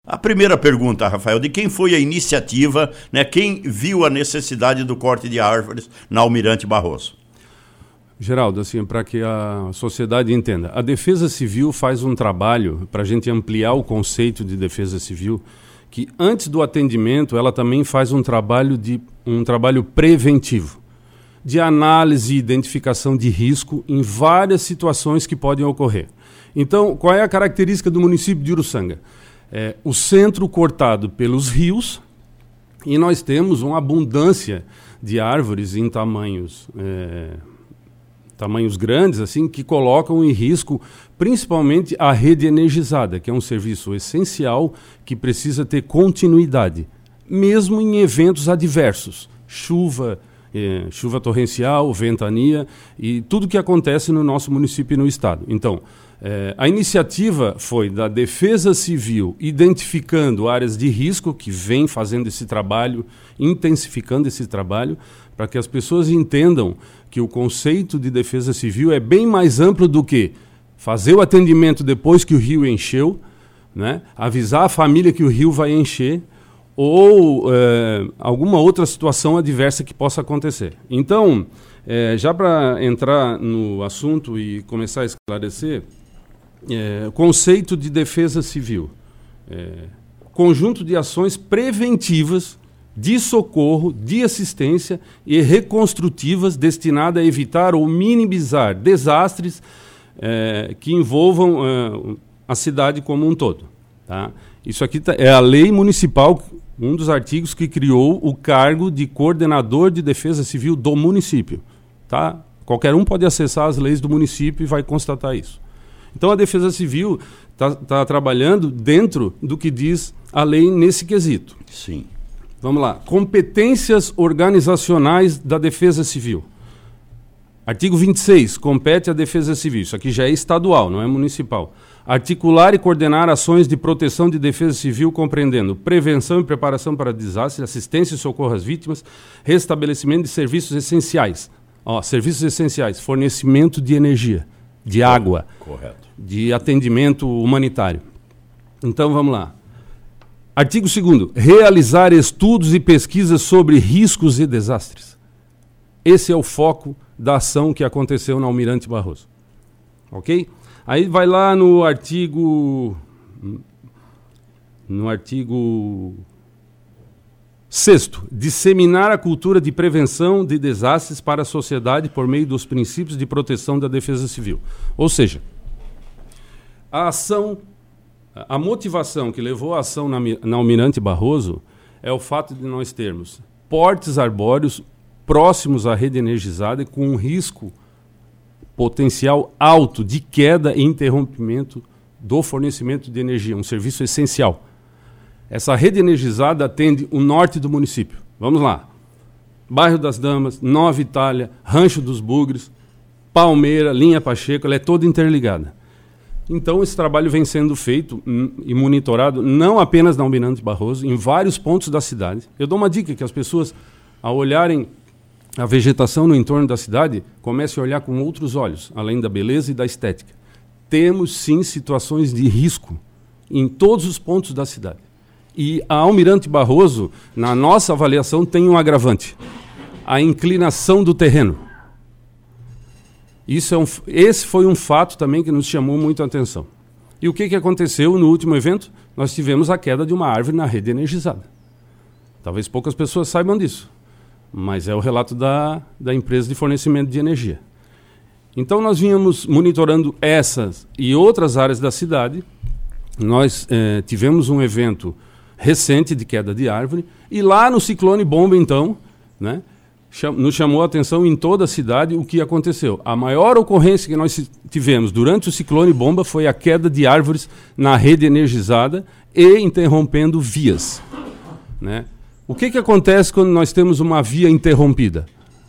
A primeira pergunta, Rafael, de quem foi a iniciativa, né? Quem viu a necessidade do corte de árvores na Almirante Barroso? Geraldo, assim, para que a sociedade entenda, a Defesa Civil faz um trabalho para a gente ampliar o conceito de Defesa Civil, que antes do atendimento ela também faz um trabalho preventivo, de análise e identificação de risco em várias situações que podem ocorrer. Então, qual é a característica do município de Uruçanga? O centro cortado pelos rios, e nós temos uma abundância de árvores em tamanhos grandes, assim, que colocam em risco principalmente a rede energizada, que é um serviço essencial que precisa ter continuidade, mesmo em eventos adversos, chuva torrencial, ventania e tudo que acontece no nosso município e no estado. Então, a iniciativa foi da Defesa Civil identificando áreas de risco, que vem fazendo esse trabalho, intensificando esse trabalho, para que as pessoas entendam que o conceito de Defesa Civil é bem mais amplo do que fazer o atendimento depois que o rio encheu, né? Avisar a família que o rio vai encher, ou alguma outra situação adversa que possa acontecer. Então, já para entrar no assunto e começar a esclarecer, conceito de defesa civil, conjunto de ações preventivas de socorro, de assistência e reconstrutivas destinadas a evitar ou minimizar desastres que envolvam a cidade como um todo. Tá? Isso aqui é a lei municipal, um dos artigos que criou o cargo de coordenador de defesa civil do município. Tá? Qualquer um pode acessar as leis do município e vai constatar isso. Então a Defesa Civil está trabalhando dentro do que diz a lei nesse quesito. Sim. Vamos lá. Competências organizacionais da Defesa Civil. Artigo 26. Compete à Defesa Civil. Isso aqui já é estadual, não é municipal. Articular e coordenar ações de proteção de defesa civil, compreendendo prevenção e preparação para desastres, assistência e socorro às vítimas, restabelecimento de serviços essenciais. Serviços essenciais, fornecimento de energia, de água, correto, de atendimento humanitário. Então, vamos lá. Artigo 2º. Realizar estudos e pesquisas sobre riscos e desastres. Esse é o foco da ação que aconteceu na Almirante Barroso. Ok? Aí vai lá no artigo 6º, disseminar a cultura de prevenção de desastres para a sociedade por meio dos princípios de proteção da defesa civil. Ou seja, a motivação que levou a ação na Almirante Barroso é o fato de nós termos portes arbóreos próximos à rede energizada e com um risco potencial alto de queda e interrompimento do fornecimento de energia, um serviço essencial. Essa rede energizada atende o norte do município. Vamos lá. Bairro das Damas, Nova Itália, Rancho dos Bugres, Palmeira, Linha Pacheco, ela é toda interligada. Então esse trabalho vem sendo feito e monitorado não apenas na Almirante Barroso, em vários pontos da cidade. Eu dou uma dica que as pessoas, ao olharem a vegetação no entorno da cidade, comece a olhar com outros olhos, além da beleza e da estética. Temos, sim, situações de risco em todos os pontos da cidade. E a Almirante Barroso, na nossa avaliação, tem um agravante. A inclinação do terreno. Esse foi um fato também que nos chamou muito a atenção. E o que aconteceu no último evento? Nós tivemos a queda de uma árvore na rede energizada. Talvez poucas pessoas saibam disso. Mas é o relato da empresa de fornecimento de energia. Então nós vínhamos monitorando essas e outras áreas da cidade. Nós tivemos um evento recente de queda de árvore, e lá no ciclone bomba, então, né, nos chamou a atenção em toda a cidade o que aconteceu. A maior ocorrência que nós tivemos durante o ciclone bomba foi a queda de árvores na rede energizada e interrompendo vias, né? O que acontece quando nós temos uma via interrompida?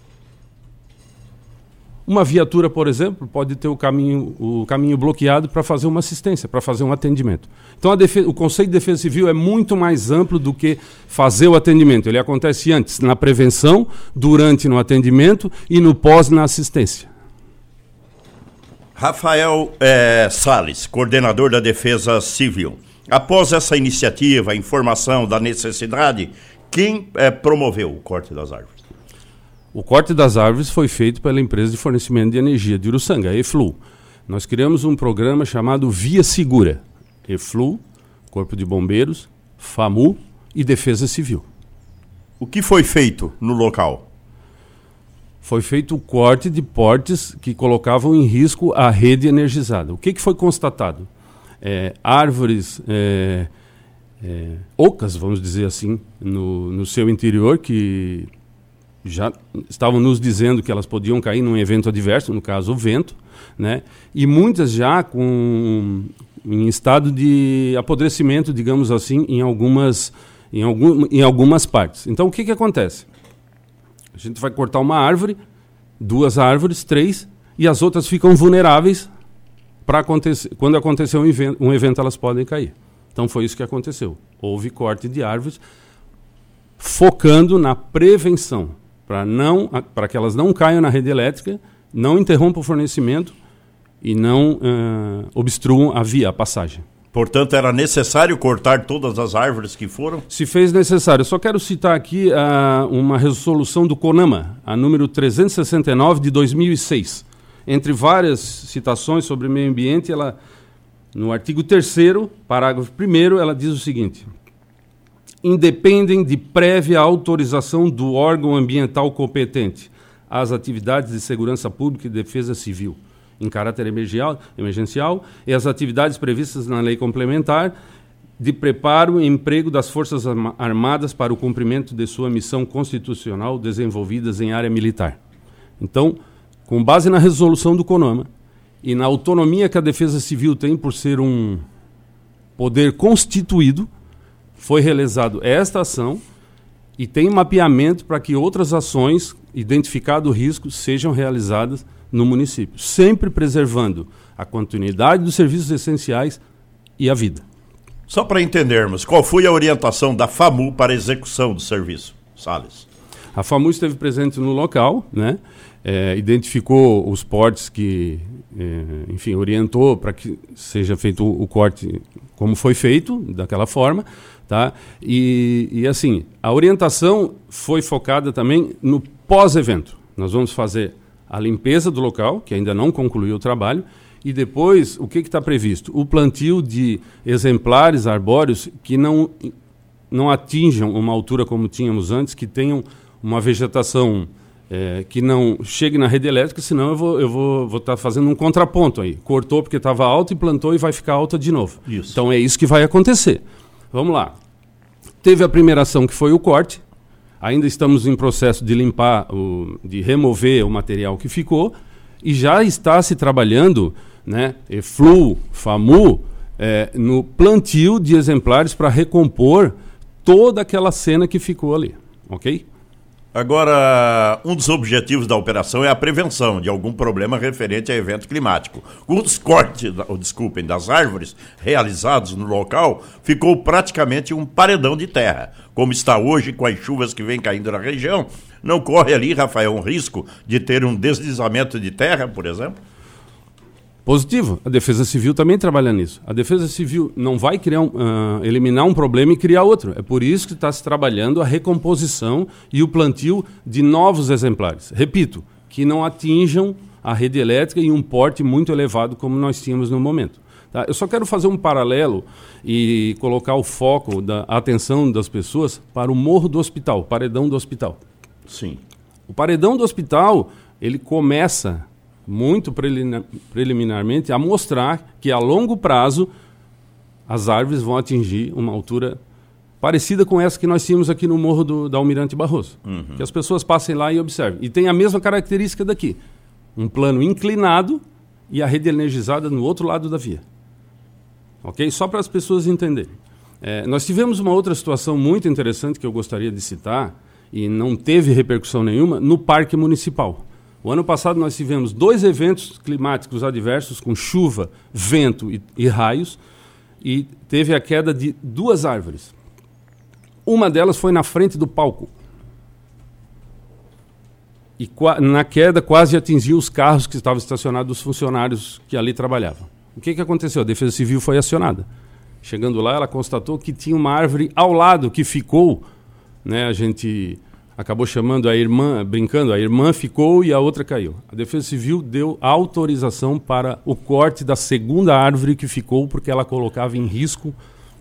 Uma viatura, por exemplo, pode ter o caminho bloqueado para fazer uma assistência, para fazer um atendimento. Então o conceito de defesa civil é muito mais amplo do que fazer o atendimento. Ele acontece antes, na prevenção, durante no atendimento e no pós na assistência. Rafael Salles, coordenador da Defesa Civil. Após essa iniciativa, a informação da necessidade, quem promoveu o corte das árvores? O corte das árvores foi feito pela empresa de fornecimento de energia de Uruçanga, a EFLU. Nós criamos um programa chamado Via Segura. EFLU, Corpo de Bombeiros, FAMU e Defesa Civil. O que foi feito no local? Foi feito o corte de portes que colocavam em risco a rede energizada. O que foi constatado? Árvores ocas, vamos dizer assim, no seu interior, que já estavam nos dizendo que elas podiam cair num evento adverso, no caso o vento, né? E muitas já em estado de apodrecimento, digamos assim, em algumas partes. Então o que acontece? A gente vai cortar uma árvore, 2 árvores, 3, e as outras ficam vulneráveis para acontecer. Quando acontecer um evento, elas podem cair. Então foi isso que aconteceu. Houve corte de árvores, focando na prevenção, para que elas não caiam na rede elétrica, não interrompam o fornecimento e não obstruam a passagem. Portanto, era necessário cortar todas as árvores que foram? Se fez necessário. Eu só quero citar aqui uma resolução do CONAMA, a número 369 de 2006. Entre várias citações sobre meio ambiente, ela, no artigo 3º, parágrafo 1º, ela diz o seguinte: independem de prévia autorização do órgão ambiental competente as atividades de segurança pública e defesa civil em caráter emergencial e as atividades previstas na lei complementar de preparo e emprego das Forças Armadas para o cumprimento de sua missão constitucional desenvolvidas em área militar. Então, com base na resolução do CONAMA e na autonomia que a Defesa Civil tem por ser um poder constituído, foi realizado esta ação e tem mapeamento para que outras ações, identificado o risco, sejam realizadas no município, sempre preservando a continuidade dos serviços essenciais e a vida. Só para entendermos, qual foi a orientação da FAMU para a execução do serviço, Salles? A FAMU esteve presente no local, né? Identificou os portes que, enfim, orientou para que seja feito o corte como foi feito, daquela forma, tá? E assim, a orientação foi focada também no pós-evento. Nós vamos fazer a limpeza do local, que ainda não concluiu o trabalho, e depois, o que está previsto? O plantio de exemplares arbóreos que não atinjam uma altura como tínhamos antes, que tenham uma vegetação que não chegue na rede elétrica, senão eu vou estar fazendo um contraponto aí. Cortou porque estava alto e plantou e vai ficar alta de novo. Isso. Então é isso que vai acontecer. Vamos lá. Teve a primeira ação, que foi o corte. Ainda estamos em processo de limpar, de remover o material que ficou, e já está se trabalhando, né, EFLU, FAMU, no plantio de exemplares para recompor toda aquela cena que ficou ali, ok? Agora, um dos objetivos da operação é a prevenção de algum problema referente a evento climático. Os cortes, das árvores realizados no local, ficou praticamente um paredão de terra. Como está hoje, com as chuvas que vêm caindo na região, não corre ali, Rafael, um risco de ter um deslizamento de terra, por exemplo? Positivo. A Defesa Civil também trabalha nisso. A Defesa Civil não vai eliminar um problema e criar outro. É por isso que está se trabalhando a recomposição e o plantio de novos exemplares. Repito, que não atinjam a rede elétrica em um porte muito elevado como nós tínhamos no momento. Tá? Eu só quero fazer um paralelo e colocar o foco da atenção das pessoas para o Morro do Hospital, o paredão do hospital. Sim. O paredão do hospital, ele começa muito preliminarmente a mostrar que a longo prazo as árvores vão atingir uma altura parecida com essa que nós tínhamos aqui no Morro da Almirante Barroso. Uhum. Que as pessoas passem lá e observem. E tem a mesma característica daqui. Um plano inclinado e a rede energizada no outro lado da via. Ok? Só para as pessoas entenderem. Nós tivemos uma outra situação muito interessante que eu gostaria de citar e não teve repercussão nenhuma no Parque Municipal. O ano passado nós tivemos 2 eventos climáticos adversos com chuva, vento e raios, e teve a queda de 2 árvores. Uma delas foi na frente do palco. E na queda quase atingiu os carros que estavam estacionados dos funcionários que ali trabalhavam. O que aconteceu? A Defesa Civil foi acionada. Chegando lá, ela constatou que tinha uma árvore ao lado que ficou, né? A gente acabou chamando a irmã, brincando, a irmã ficou e a outra caiu. A Defesa Civil deu autorização para o corte da segunda árvore que ficou, porque ela colocava em risco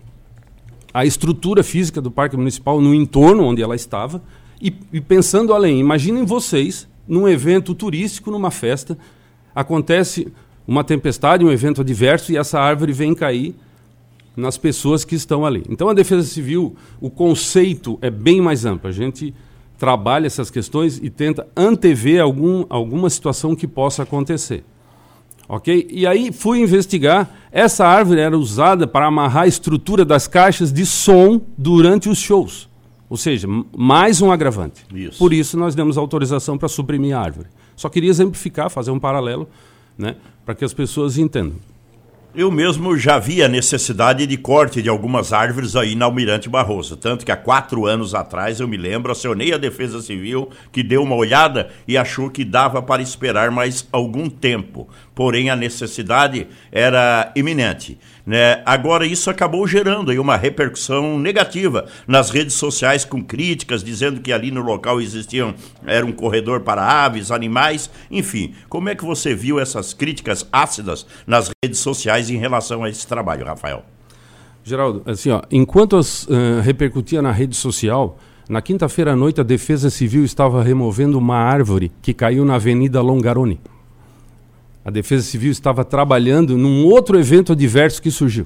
a estrutura física do Parque Municipal no entorno onde ela estava. E pensando além, imaginem vocês, num evento turístico, numa festa, acontece uma tempestade, um evento adverso, e essa árvore vem cair nas pessoas que estão ali. Então, a Defesa Civil, o conceito é bem mais amplo. A gente trabalha essas questões e tenta antever alguma situação que possa acontecer. Ok? E aí fui investigar. Essa árvore era usada para amarrar a estrutura das caixas de som durante os shows. Ou seja, mais um agravante. Isso. Por isso, nós demos autorização para suprimir a árvore. Só queria exemplificar, fazer um paralelo, né, para que as pessoas entendam. Eu mesmo já vi a necessidade de corte de algumas árvores aí na Almirante Barroso. Tanto que há 4 anos atrás, eu me lembro, acionei a Defesa Civil, que deu uma olhada e achou que dava para esperar mais algum tempo. Porém, a necessidade era iminente, né? Agora, isso acabou gerando aí uma repercussão negativa nas redes sociais, com críticas, dizendo que ali no local era um corredor para aves, animais, enfim. Como é que você viu essas críticas ácidas nas redes sociais em relação a esse trabalho, Rafael? Geraldo, assim, ó, enquanto repercutia na rede social, na quinta-feira à noite a Defesa Civil estava removendo uma árvore que caiu na Avenida Longarone. A Defesa Civil estava trabalhando num outro evento adverso que surgiu.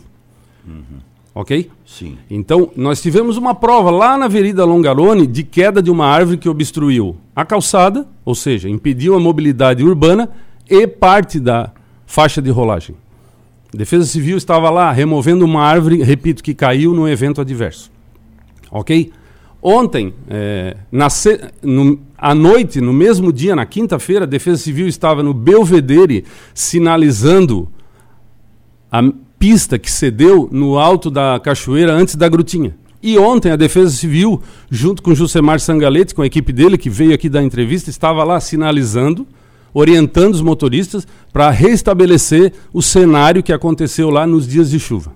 Ok? Sim. Então, nós tivemos uma prova lá na Avenida Longarone de queda de uma árvore que obstruiu a calçada, ou seja, impediu a mobilidade urbana e parte da faixa de rolagem. A Defesa Civil estava lá removendo uma árvore, repito, que caiu num evento adverso. Ok? Ontem, à noite, no mesmo dia, na quinta-feira, a Defesa Civil estava no Belvedere sinalizando a pista que cedeu no alto da cachoeira antes da Grutinha. E ontem a Defesa Civil, junto com o Jusemar Sangalete, com a equipe dele, que veio aqui dar entrevista, estava lá sinalizando, orientando os motoristas para restabelecer o cenário que aconteceu lá nos dias de chuva.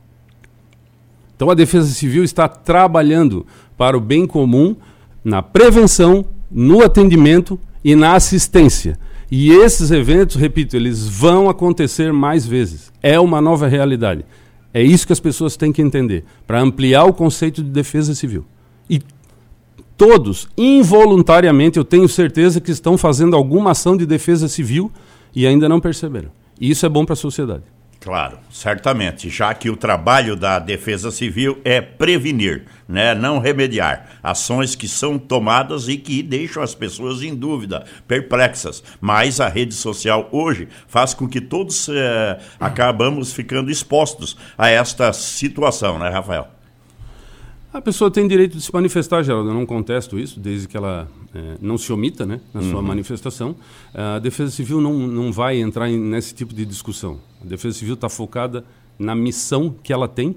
Então a Defesa Civil está trabalhando para o bem comum, na prevenção, no atendimento e na assistência. E esses eventos, repito, eles vão acontecer mais vezes. É uma nova realidade. É isso que as pessoas têm que entender, para ampliar o conceito de defesa civil. E todos, involuntariamente, eu tenho certeza que estão fazendo alguma ação de defesa civil e ainda não perceberam. E isso é bom para a sociedade. Claro, certamente, já que o trabalho da Defesa Civil é prevenir, né, não remediar. Ações que são tomadas e que deixam as pessoas em dúvida, perplexas. Mas a rede social hoje faz com que todos acabamos ficando expostos a esta situação, né, Rafael? A pessoa tem direito de se manifestar, Geraldo. Eu não contesto isso, desde que ela não se omita, né, na sua manifestação. A Defesa Civil não vai entrar nesse tipo de discussão. A Defesa Civil está focada na missão que ela tem,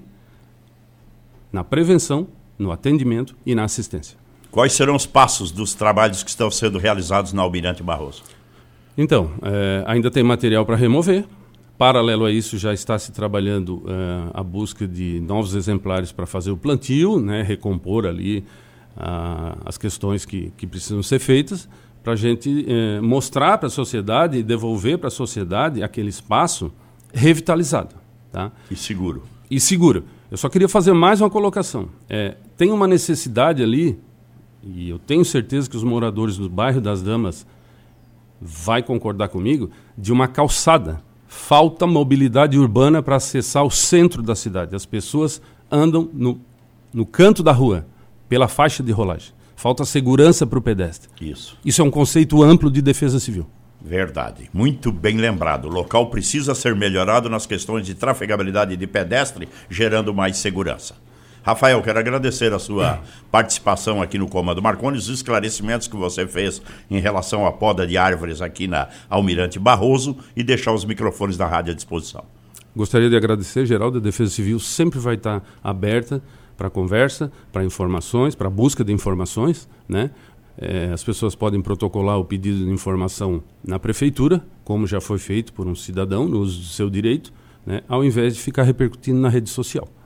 na prevenção, no atendimento e na assistência. Quais serão os passos dos trabalhos que estão sendo realizados na Almirante Barroso? Então, ainda tem material para remover. Paralelo a isso, já está se trabalhando a busca de novos exemplares para fazer o plantio, né, recompor ali as questões que precisam ser feitas, para a gente mostrar para a sociedade e devolver para a sociedade aquele espaço revitalizado. Tá? E seguro. E seguro. Eu só queria fazer mais uma colocação. Tem uma necessidade ali, e eu tenho certeza que os moradores do bairro das Damas vão concordar comigo, de uma calçada. Falta mobilidade urbana para acessar o centro da cidade. As pessoas andam no canto da rua, pela faixa de rolagem. Falta segurança para o pedestre. Isso é um conceito amplo de defesa civil. Verdade. Muito bem lembrado. O local precisa ser melhorado nas questões de trafegabilidade de pedestre, gerando mais segurança. Rafael, quero agradecer a sua participação aqui no Comando Marconi, os esclarecimentos que você fez em relação à poda de árvores aqui na Almirante Barroso e deixar os microfones da rádio à disposição. Gostaria de agradecer, Geraldo. A Defesa Civil sempre vai estar aberta para conversa, para informações, para busca de informações, né? As pessoas podem protocolar o pedido de informação na prefeitura, como já foi feito por um cidadão no uso do seu direito, né? Ao invés de ficar repercutindo na rede social.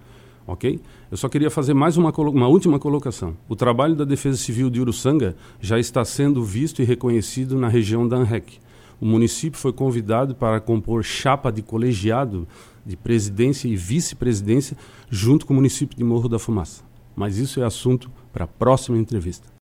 ok? Eu só queria fazer mais uma última colocação. O trabalho da Defesa Civil de Uruçanga já está sendo visto e reconhecido na região da ANREC. O município foi convidado para compor chapa de colegiado de presidência e vice-presidência junto com o município de Morro da Fumaça. Mas isso é assunto para a próxima entrevista.